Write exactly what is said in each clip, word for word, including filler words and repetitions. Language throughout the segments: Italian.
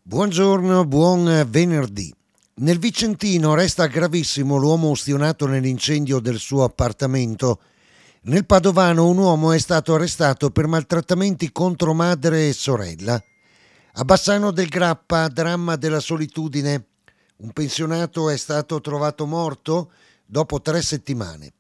Buongiorno, buon venerdì. Nel Vicentino resta gravissimo l'uomo ustionato nell'incendio del suo appartamento. Nel Padovano un uomo è stato arrestato per maltrattamenti contro madre e sorella. A Bassano del Grappa, dramma della solitudine. Un pensionato è stato trovato morto dopo tre settimane.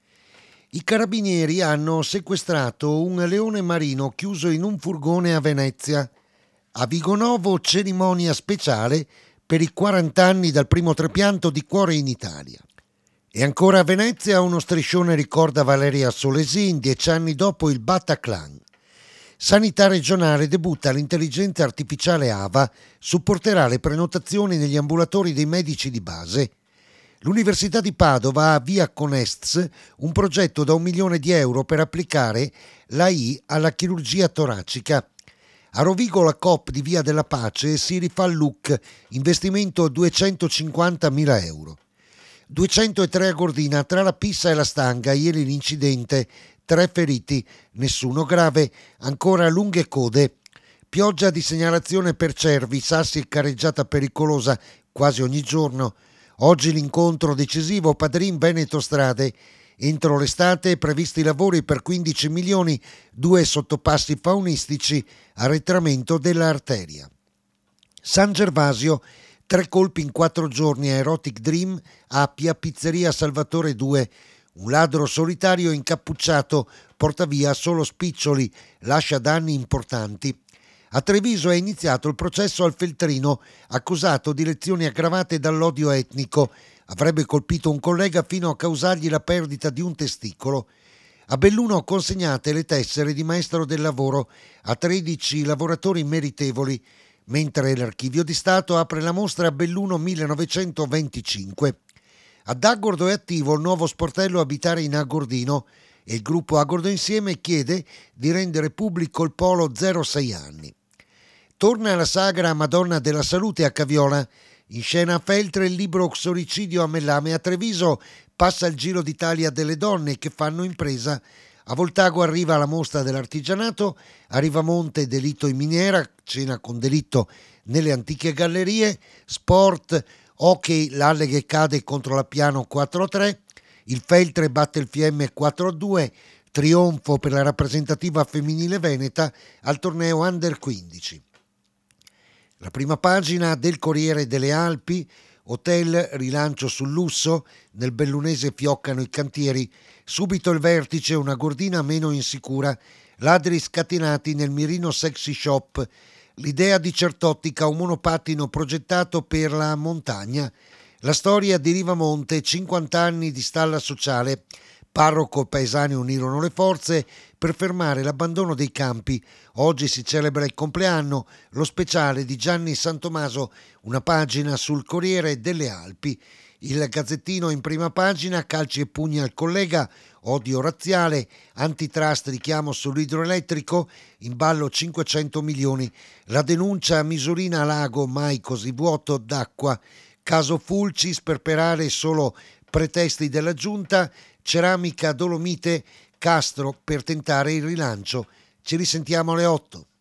I carabinieri hanno sequestrato un leone marino chiuso in un furgone a Venezia. A Vigonovo cerimonia speciale per i quaranta anni dal primo trapianto di cuore in Italia. E ancora a Venezia uno striscione ricorda Valeria Solesin dieci anni dopo il Bataclan. Sanità regionale debutta l'intelligenza artificiale A V A, supporterà le prenotazioni negli ambulatori dei medici di base. L'Università di Padova avvia con ESTS un progetto da un milione di euro per applicare l'A I alla chirurgia toracica. A Rovigo la Coop di Via della Pace si rifà il look, investimento duecentocinquantamila euro. duecentotre a Gordina, tra la pissa e la stanga, ieri l'incidente, tre feriti, nessuno grave, ancora lunghe code. Pioggia di segnalazione per cervi, sassi e carreggiata pericolosa quasi ogni giorno. Oggi l'incontro decisivo Padrin Veneto Strade. Entro l'estate previsti lavori per quindici milioni, due sottopassi faunistici, arretramento dell'arteria. San Gervasio, tre colpi in quattro giorni a Erotic Dream, Appia, Pizzeria Salvatore due. Un ladro solitario incappucciato porta via solo spiccioli, lascia danni importanti. A Treviso è iniziato il processo al Feltrino, accusato di lezioni aggravate dall'odio etnico. Avrebbe colpito un collega fino a causargli la perdita di un testicolo. A Belluno consegnate le tessere di maestro del lavoro a tredici lavoratori meritevoli, mentre l'Archivio di Stato apre la mostra Belluno millenovecentoventicinque. Ad Agordo è attivo il nuovo sportello Abitare in Agordino e il gruppo Agordo Insieme chiede di rendere pubblico il polo zero sei anni. Torna la sagra Madonna della Salute a Caviola. In scena a Feltre il libro Xoricidio a Mellame. A Treviso passa il Giro d'Italia delle donne che fanno impresa. A Voltago arriva la mostra dell'artigianato. A Rivamonte delitto in miniera, cena con delitto nelle antiche gallerie. Sport, hockey, l'Alleghe cade contro la Piano quattro a tre. Il Feltre batte il Fiemme quattro a due. Trionfo per la rappresentativa femminile veneta al torneo Under quindici. La prima pagina del Corriere delle Alpi, hotel, rilancio sul lusso, nel bellunese fioccano i cantieri, subito il vertice, una Gordina meno insicura, ladri scatenati nel Mirino Sexy Shop, l'idea di Certottica, un monopattino progettato per la montagna, la storia di Rivamonte, cinquanta anni di stalla sociale, parroco e paesani unirono le forze per fermare l'abbandono dei campi. Oggi si celebra il compleanno, lo speciale di Gianni Santomaso, una pagina sul Corriere delle Alpi. Il Gazzettino in prima pagina, calci e pugni al collega, odio razziale, antitrust, richiamo sull'idroelettrico, in ballo cinquecento milioni. La denuncia a Misurina a Lago, mai così vuoto d'acqua. Caso Fulci, sperperare solo pretesti della giunta, ceramica Dolomite, Castro per tentare il rilancio. Ci risentiamo alle otto.